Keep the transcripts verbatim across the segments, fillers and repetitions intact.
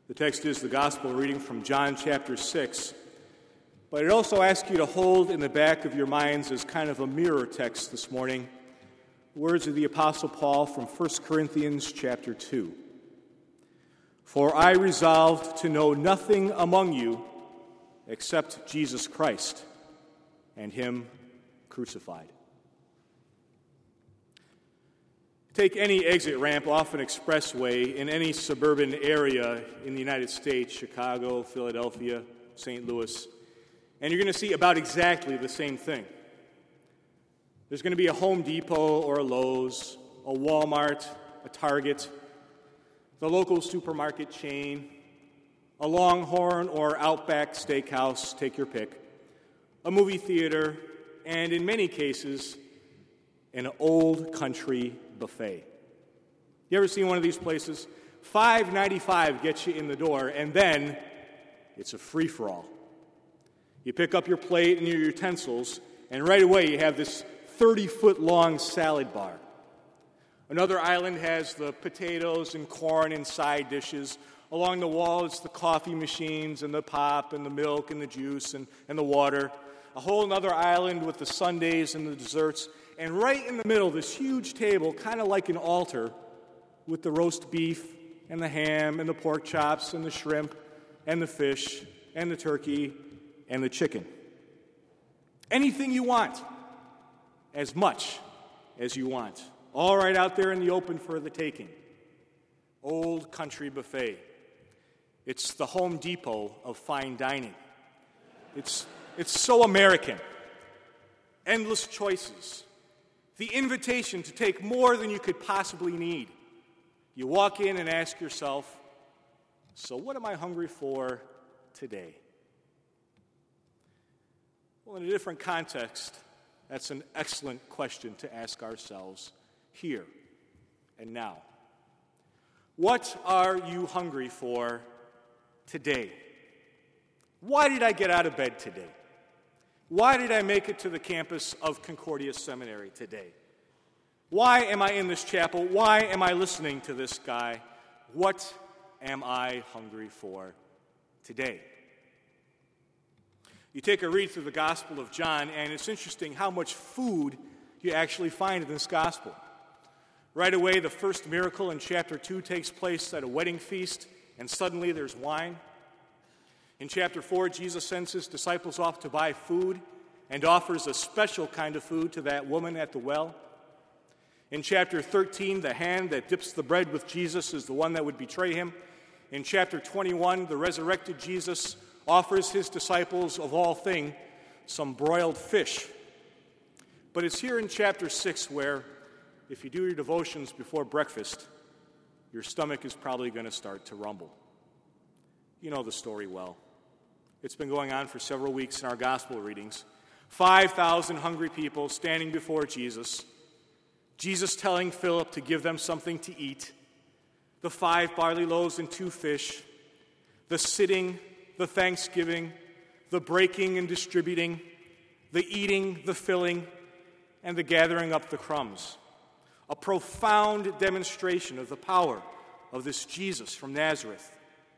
The text is the gospel reading from John chapter six, but I'd also ask you to hold in the back of your minds as kind of a mirror text this morning, words of the Apostle Paul from First Corinthians chapter two. For I resolved to know nothing among you except Jesus Christ and him crucified. Take any exit ramp off an expressway in any suburban area in the United States, Chicago, Philadelphia, Saint Louis, and you're going to see about exactly the same thing. There's going to be a Home Depot or a Lowe's, a Walmart, a Target, the local supermarket chain, a Longhorn or Outback Steakhouse, take your pick, a movie theater, and in many cases, an old country buffet. You ever seen one of these places? five dollars and ninety-five cents gets you in the door, and then it's a free-for-all. You pick up your plate and your utensils, and right away you have this thirty-foot-long salad bar. Another island has the potatoes and corn and side dishes. Along the wall, it's the coffee machines and the pop and the milk and the juice and, and the water. A whole other island with the sundaes and the desserts. And right in the middle, this huge table, kind of like an altar, with the roast beef and the ham and the pork chops and the shrimp and the fish and the turkey and the chicken. Anything you want, as much as you want. All right out there in the open for the taking. Old country buffet. It's the Home Depot of fine dining. It's, it's so American. Endless choices. The invitation to take more than you could possibly need. You walk in and ask yourself, so what am I hungry for today? Well, in a different context, that's an excellent question to ask ourselves here and now. What are you hungry for today? Why did I get out of bed today? Why did I make it to the campus of Concordia Seminary today? Why am I in this chapel? Why am I listening to this guy? What am I hungry for today? You take a read through the Gospel of John, and it's interesting how much food you actually find in this Gospel. Right away, the first miracle in chapter two takes place at a wedding feast, and suddenly there's wine. In chapter four, Jesus sends his disciples off to buy food and offers a special kind of food to that woman at the well. In chapter thirteen, the hand that dips the bread with Jesus is the one that would betray him. In chapter twenty-one, the resurrected Jesus offers his disciples, of all things, some broiled fish. But it's here in chapter six where, if you do your devotions before breakfast, your stomach is probably going to start to rumble. You know the story well. It's been going on for several weeks in our gospel readings. five thousand hungry people standing before Jesus. Jesus telling Philip to give them something to eat. The five barley loaves and two fish. The sitting, the thanksgiving, the breaking and distributing, the eating, the filling, and the gathering up the crumbs. A profound demonstration of the power of this Jesus from Nazareth.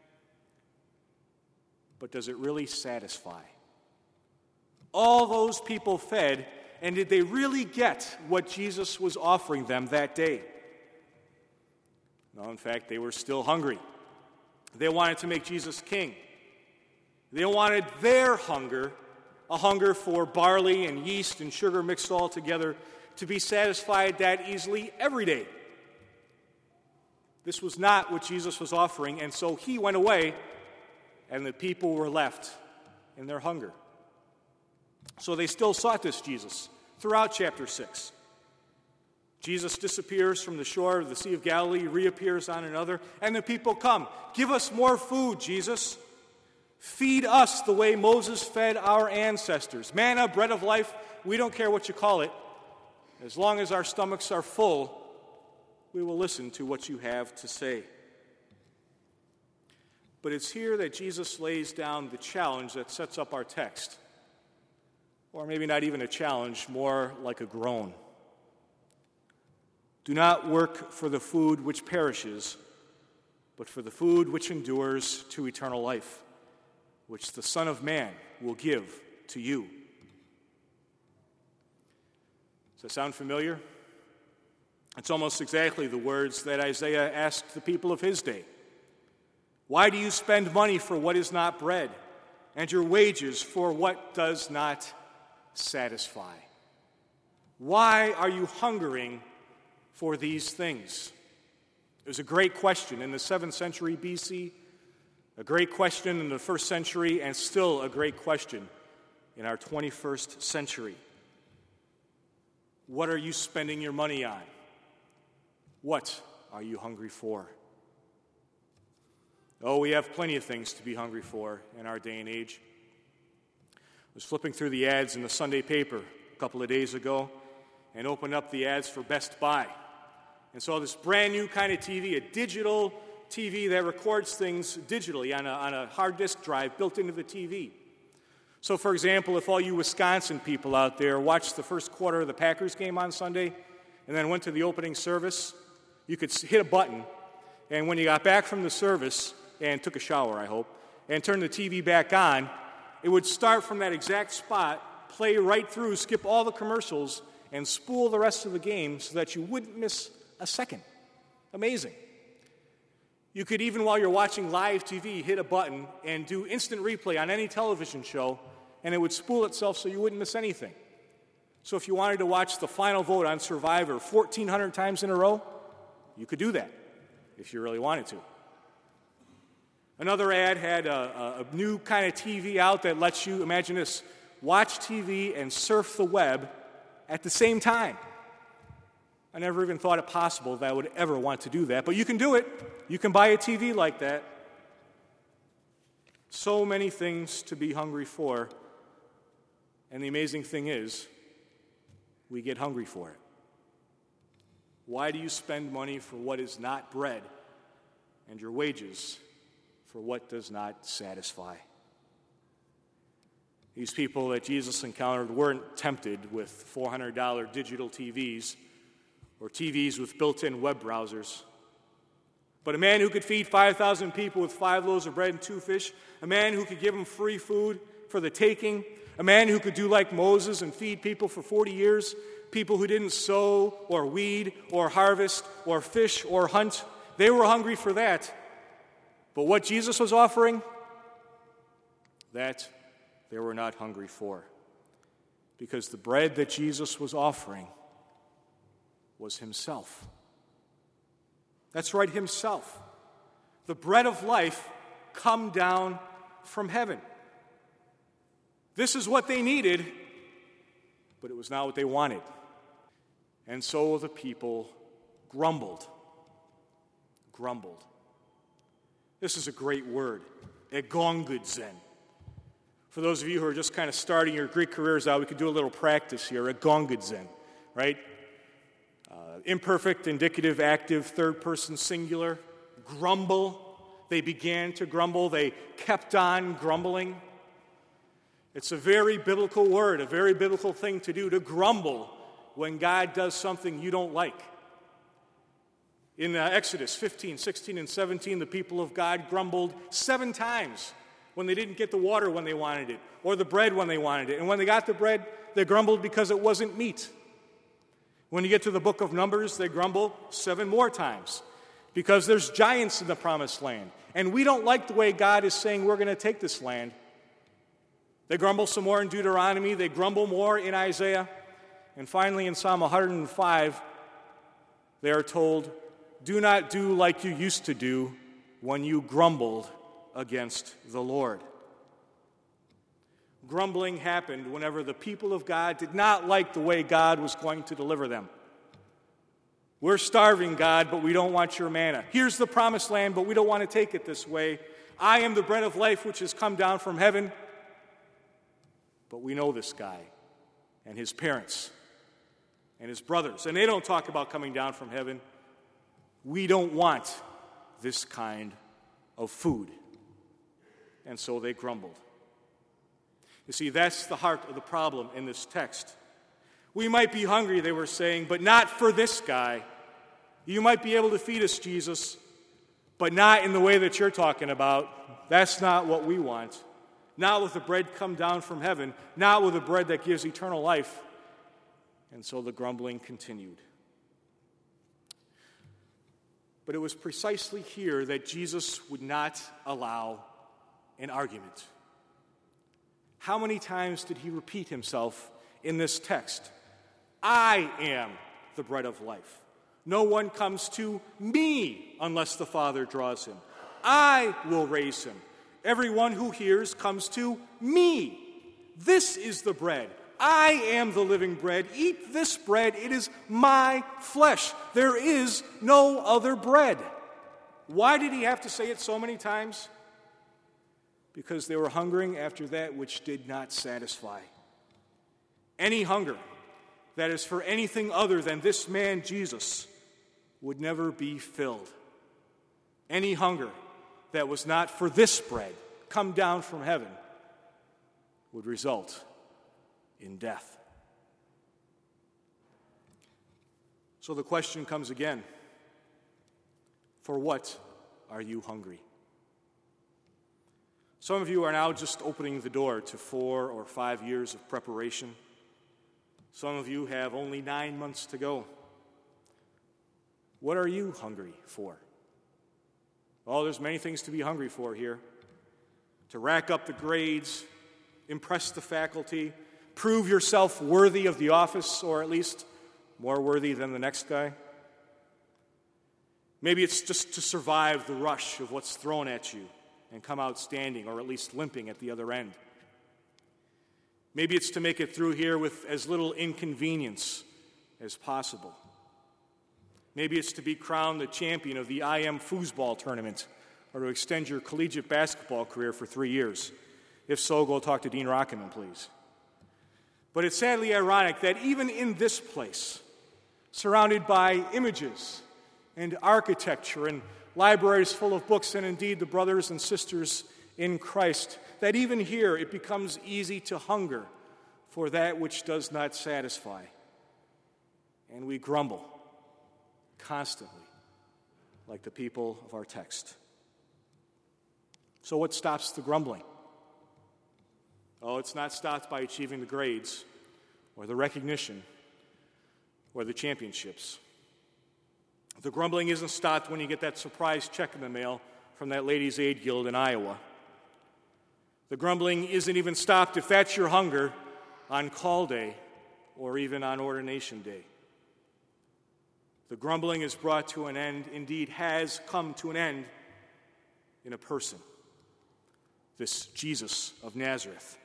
But does it really satisfy? All those people fed, and did they really get what Jesus was offering them that day? No, in fact, they were still hungry. They wanted to make Jesus king. They wanted their hunger, a hunger for barley and yeast and sugar mixed all together, to be satisfied that easily every day. This was not what Jesus was offering, and so he went away, and the people were left in their hunger. So they still sought this Jesus throughout chapter six. Jesus disappears from the shore of the Sea of Galilee, reappears on another, and the people come. Give us more food, Jesus. Feed us the way Moses fed our ancestors. Manna, bread of life, we don't care what you call it. As long as our stomachs are full, we will listen to what you have to say. But it's here that Jesus lays down the challenge that sets up our text. Or maybe not even a challenge, more like a groan. Do not work for the food which perishes, but for the food which endures to eternal life, which the Son of Man will give to you. Does that sound familiar? It's almost exactly the words that Isaiah asked the people of his day. Why do you spend money for what is not bread, and your wages for what does not satisfy? Why are you hungering for these things? It was a great question in the seventh century B C, a great question in the first century, and still a great question in our twenty-first century. What are you spending your money on? What are you hungry for? Oh, we have plenty of things to be hungry for in our day and age. I was flipping through the ads in the Sunday paper a couple of days ago and opened up the ads for Best Buy and saw this brand new kind of T V, a digital T V that records things digitally on a, on a hard disk drive built into the T V. So, for example, if all you Wisconsin people out there watched the first quarter of the Packers game on Sunday and then went to the opening service, you could hit a button, and when you got back from the service, and took a shower, I hope, and turned the T V back on, it would start from that exact spot, play right through, skip all the commercials, and spool the rest of the game so that you wouldn't miss a second. Amazing. You could, even while you're watching live T V, hit a button and do instant replay on any television show, and it would spool itself so you wouldn't miss anything. So if you wanted to watch the final vote on Survivor fourteen hundred times in a row, you could do that if you really wanted to. Another ad had a, a new kind of T V out that lets you, imagine this, watch T V and surf the web at the same time. I never even thought it possible that I would ever want to do that, but you can do it. You can buy a T V like that. So many things to be hungry for, and the amazing thing is, we get hungry for it. Why do you spend money for what is not bread, and your wages for what does not satisfy? These people that Jesus encountered weren't tempted with four hundred dollars digital T Vs or T Vs with built-in web browsers. But a man who could feed five thousand people with five loaves of bread and two fish, a man who could give them free food for the taking, a man who could do like Moses and feed people for forty years, people who didn't sow or weed or harvest or fish or hunt, they were hungry for that. But what Jesus was offering, that they were not hungry for. Because the bread that Jesus was offering was himself. That's right, himself. The bread of life come down from heaven. This is what they needed, but it was not what they wanted. And so the people grumbled. Grumbled. This is a great word, egongudzo. For those of you who are just kind of starting your Greek careers out, we could do a little practice here, egongudzo, right? Uh, imperfect, indicative, active, third person singular. Grumble. They began to grumble. They kept on grumbling. It's a very biblical word, a very biblical thing to do, to grumble when God does something you don't like. In uh, Exodus fifteen, sixteen, and seventeen, the people of God grumbled seven times when they didn't get the water when they wanted it, or the bread when they wanted it. And when they got the bread, they grumbled because it wasn't meat. When you get to the book of Numbers, they grumble seven more times because there's giants in the promised land. And we don't like the way God is saying we're going to take this land. They grumble some more in Deuteronomy. They grumble more in Isaiah. And finally, in Psalm one hundred five, they are told, do not do like you used to do when you grumbled against the Lord. Grumbling happened whenever the people of God did not like the way God was going to deliver them. We're starving, God, but we don't want your manna. Here's the promised land, but we don't want to take it this way. I am the bread of life which has come down from heaven. But we know this guy and his parents and his brothers, and they don't talk about coming down from heaven. We don't want this kind of food. And so they grumbled. You see, that's the heart of the problem in this text. We might be hungry, they were saying, but not for this guy. You might be able to feed us, Jesus, but not in the way that you're talking about. That's not what we want. Not with the bread come down from heaven, not with the bread that gives eternal life. And so the grumbling continued. But it was precisely here that Jesus would not allow an argument. How many times did he repeat himself in this text? I am the bread of life. No one comes to me unless the Father draws him. I will raise him. Everyone who hears comes to me. This is the bread. I am the living bread. Eat this bread. It is my flesh. There is no other bread. Why did he have to say it so many times? Because they were hungering after that which did not satisfy. Any hunger that is for anything other than this man Jesus would never be filled. Any hunger that was not for this bread come down from heaven would result in death. So the question comes again. For what are you hungry? Some of you are now just opening the door to four or five years of preparation. Some of you have only nine months to go. What are you hungry for? Oh, there's many things to be hungry for here. To rack up the grades, impress the faculty, prove yourself worthy of the office, or at least more worthy than the next guy. Maybe it's just to survive the rush of what's thrown at you and come out standing or at least limping at the other end. Maybe it's to make it through here with as little inconvenience as possible. Maybe it's to be crowned the champion of the I M foosball tournament or to extend your collegiate basketball career for three years. If so, go talk to Dean Rockeman, please. But it's sadly ironic that even in this place, surrounded by images and architecture and libraries full of books and indeed the brothers and sisters in Christ, that even here it becomes easy to hunger for that which does not satisfy. And we grumble constantly, like the people of our text. So what stops the grumbling? Oh, it's not stopped by achieving the grades or the recognition or the championships. The grumbling isn't stopped when you get that surprise check in the mail from that Ladies' Aid Guild in Iowa. The grumbling isn't even stopped, if that's your hunger, on call day or even on ordination day. The grumbling is brought to an end, indeed has come to an end, in a person, this Jesus of Nazareth.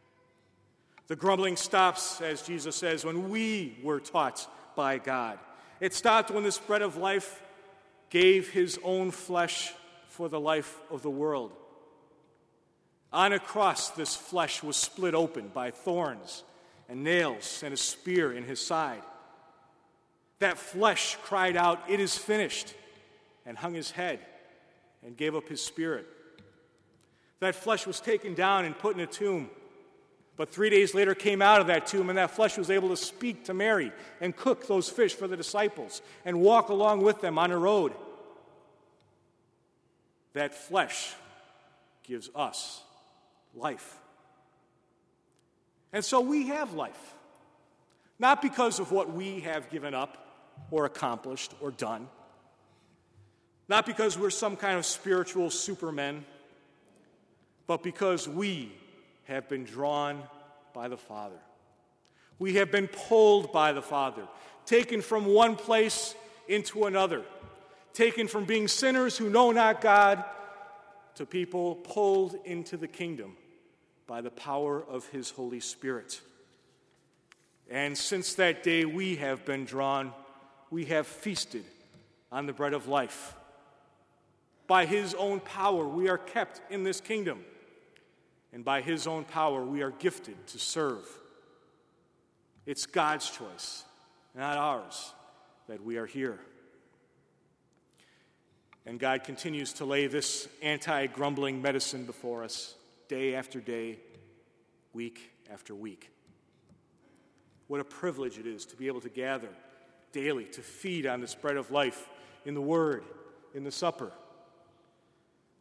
The grumbling stops, as Jesus says, when we were taught by God. It stopped when this bread of life gave his own flesh for the life of the world. On a cross, this flesh was split open by thorns and nails and a spear in his side. That flesh cried out, "It is finished," and hung his head and gave up his spirit. That flesh was taken down and put in a tomb, but three days later came out of that tomb, and that flesh was able to speak to Mary and cook those fish for the disciples and walk along with them on the road. That flesh gives us life. And so we have life, not because of what we have given up or accomplished or done, not because we're some kind of spiritual supermen, but because we have been drawn by the Father. We have been pulled by the Father, taken from one place into another, taken from being sinners who know not God to people pulled into the kingdom by the power of his Holy Spirit. And since that day we have been drawn, we have feasted on the bread of life. By his own power we are kept in this kingdom, and by his own power we are gifted to serve. It's God's choice, not ours, that we are here. And God continues to lay this anti-grumbling medicine before us day after day, week after week. What a privilege it is to be able to gather daily, to feed on this bread of life in the Word, in the supper,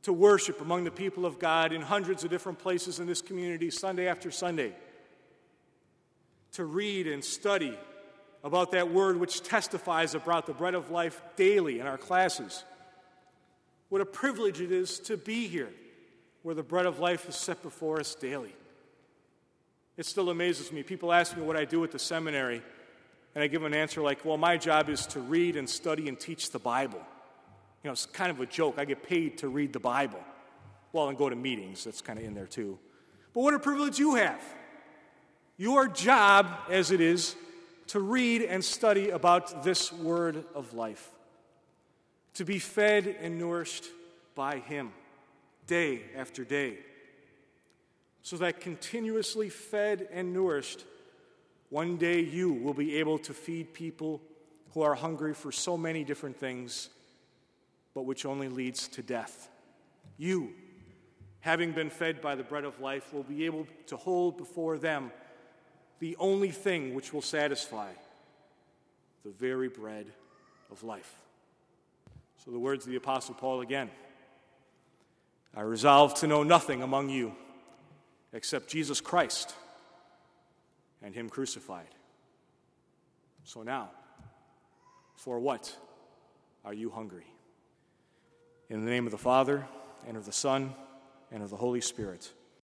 to worship among the people of God in hundreds of different places in this community, Sunday after Sunday, to read and study about that word which testifies about the bread of life daily in our classes. What a privilege it is to be here, where the bread of life is set before us daily. It still amazes me. People ask me what I do at the seminary, and I give an answer like, well, my job is to read and study and teach the Bible. You know, it's kind of a joke. I get paid to read the Bible. Well, and go to meetings. That's kind of in there too. But what a privilege you have. Your job, as it is, to read and study about this word of life. To be fed and nourished by Him day after day. So that continuously fed and nourished, one day you will be able to feed people who are hungry for so many different things, but which only leads to death. You, having been fed by the bread of life, will be able to hold before them the only thing which will satisfy, the very bread of life. So the words of the Apostle Paul again. I resolve to know nothing among you except Jesus Christ and Him crucified. So now, for what are you hungry? In the name of the Father, and of the Son, and of the Holy Spirit.